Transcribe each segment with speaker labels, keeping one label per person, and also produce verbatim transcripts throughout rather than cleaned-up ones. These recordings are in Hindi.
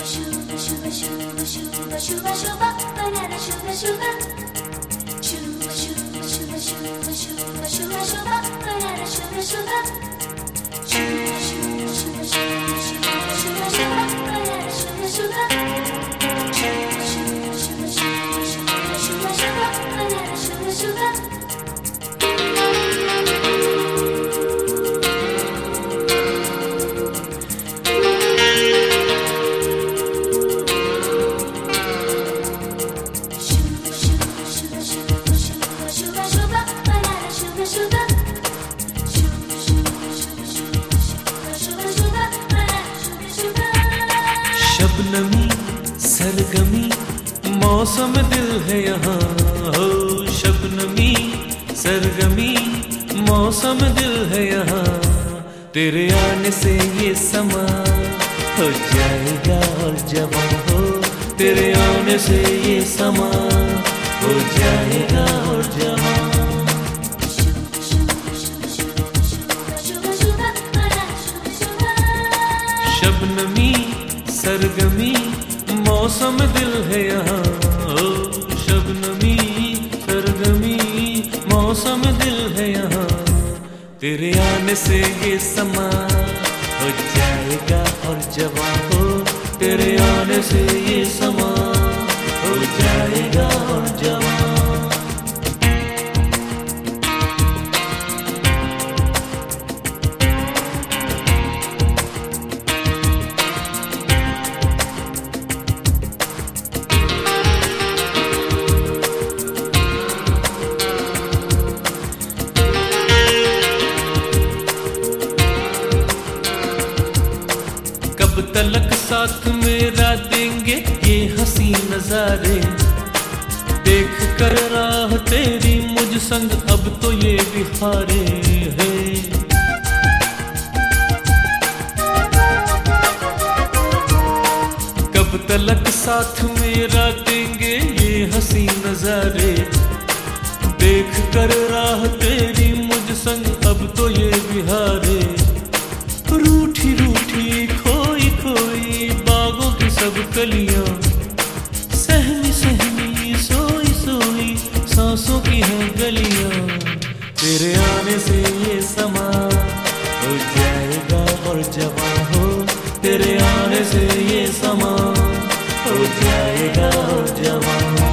Speaker 1: Shuba shuba shuba shuba shuba shuba banana shuba shuba. Shuba shuba shuba shuba shuba shuba shuba banana shuba shuba. Shuba shuba shuba shuba shuba shuba shuba banana shuba shuba. Shuba shuba shuba shuba shuba shuba shuba banana shuba shuba.
Speaker 2: शबनमी सरगमी मौसम दिल है यहाँ हो। शबनमी सरगमी मौसम दिल है यहाँ। तेरे आने से ये समा हो जाएगा और जवां हो। तेरे आने से ये समा हो जाएगा और जवां। शबनमी सरगमी मौसम दिल है यहाँ हो। शबनमी सरगमी मौसम दिल है यहाँ। तेरे आने से ये समा हो जाएगा और जवां हो। तेरे आने से ये समा हो जाएगा और जवां। कब तलक साथ मेरा देंगे ये हंसी नजारे। देख कर राह तेरी मुझ संग अब तो ये बिहारे हैं। कब तलक साथ मेरा देंगे ये हंसी नजारे। देख कर राह तेरी मुझ संग अब तो ये बिहारे। रूठी रूठी खोई खोई बागों की सब कलियां। सहमी सहमी सोई सोई सांसों की है गलियां। तेरे आने से ये समा हो जाएगा और जवां हो। तेरे आने से ये समा हो जाएगा और जवां।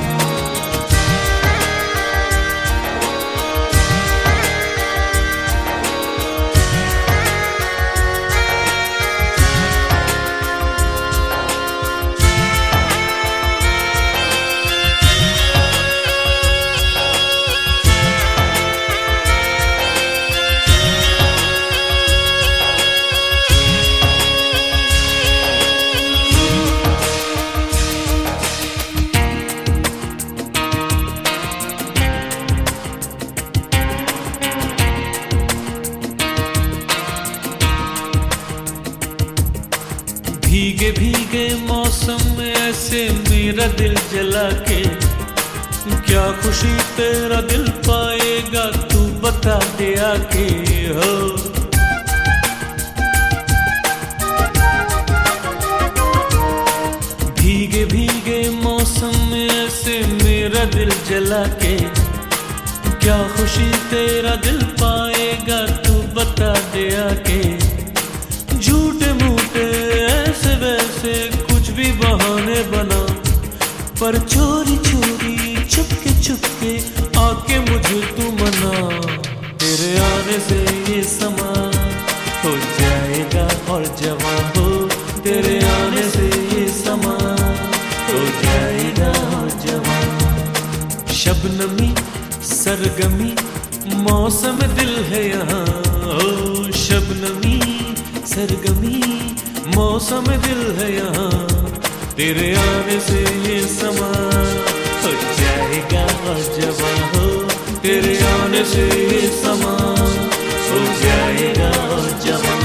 Speaker 2: भीगे भीगे मौसम में ऐसे मेरा दिल जला के। क्या खुशी तेरा दिल पाएगा तू बता दे आके हो। भीगे भीगे मौसम में ऐसे मेरा दिल जला के। क्या खुशी तेरा दिल पाएगा तू बता दे आके। झूठे मूठे ऐसे वैसे कुछ भी बहाने बना। पर चोरी चोरी छुपके छुपके आके मुझे तू मना। तेरे आने से ये समा हो जाएगा और जवां हो। तेरे आने से ये समा हो जाएगा और जवां। शबनमी सरगमी मौसम दिल है यहाँ हो। शबनमी सरगमी मौसम दिल है यहाँ। तेरे आने से ये समा हो जाएगा और जवां हो। तेरे आने से ये समा हो जाएगा और जवां।